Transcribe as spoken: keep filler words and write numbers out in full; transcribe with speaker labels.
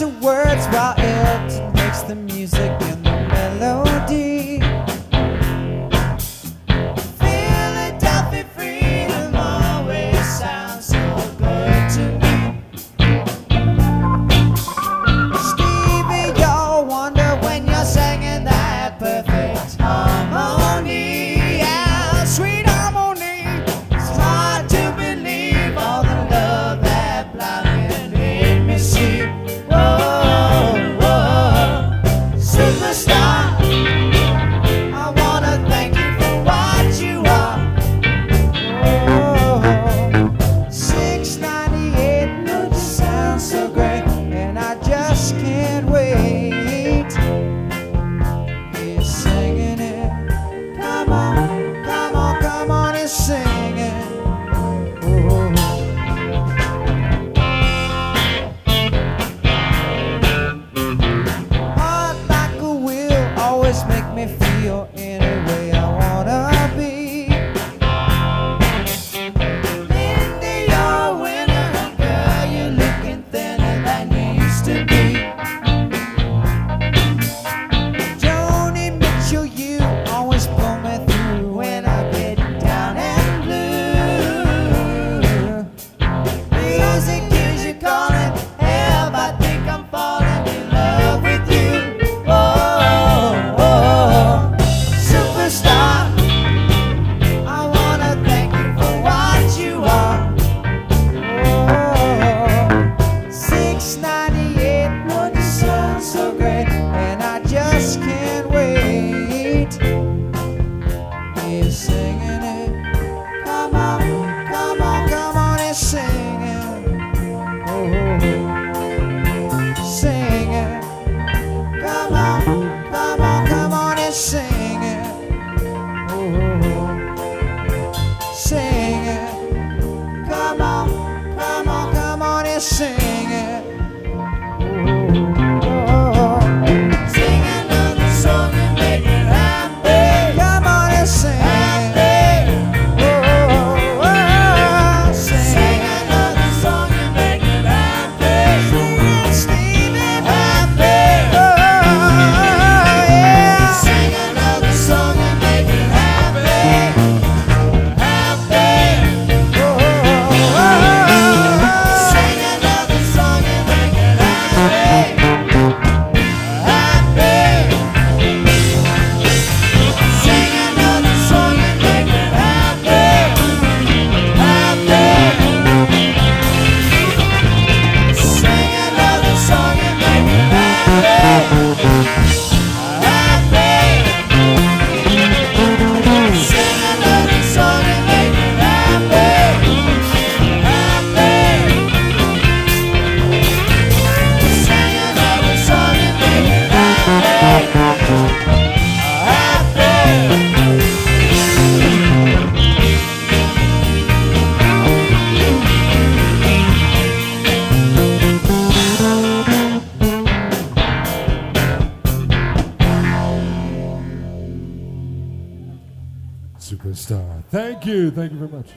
Speaker 1: the words while Elton makes the music and the melody. Philadelphia freedom always sounds so good to me. Stevie, you'll wonder when you're singing that perfect harmony. Yeah, sweet harmony. It's hard to believe all the love that blind made me see. Whoa, whoa, superstar. I wanna thank you for what you are. Whoa, six ninety-eight, no, you sound so great, and I just can't wait. He's singing it. Come on, come on, come on and sing it. Whoa. Heart like a wheel, always make me feel any way I wanna be. Lindy, you're a winner, girl, you're looking thinner than you used to be. Joni Mitchell, you always pull me through when I get down and blue. Music is you calling, hell, I think I'm falling in love with you. Oh, oh, superstar. I wanna thank you for what you are. Oh, six ninety-eight, Lord, you sound so great, and I just can't wait. He's singing it. Come on, come on, come on and sing it. Oh, sing it. Come on, come on, come on and sing it. Oh, sing it. Come on, come on, come on and sing it. Oh, sing another song and make it happy. Come on and sing it. Oh, oh, sing another song and make it happy. Stevie, happy. Oh, yeah. Sing another song and make it happy. Happy. Oh, sing another song and make it happy. Happy. Sing another song and make it happy. Happy. Sing another song and make it happy. Happy. Sing another song and make it happy. Happy. Sing another song and make it happy.
Speaker 2: Superstar. Thank you. Thank you very much.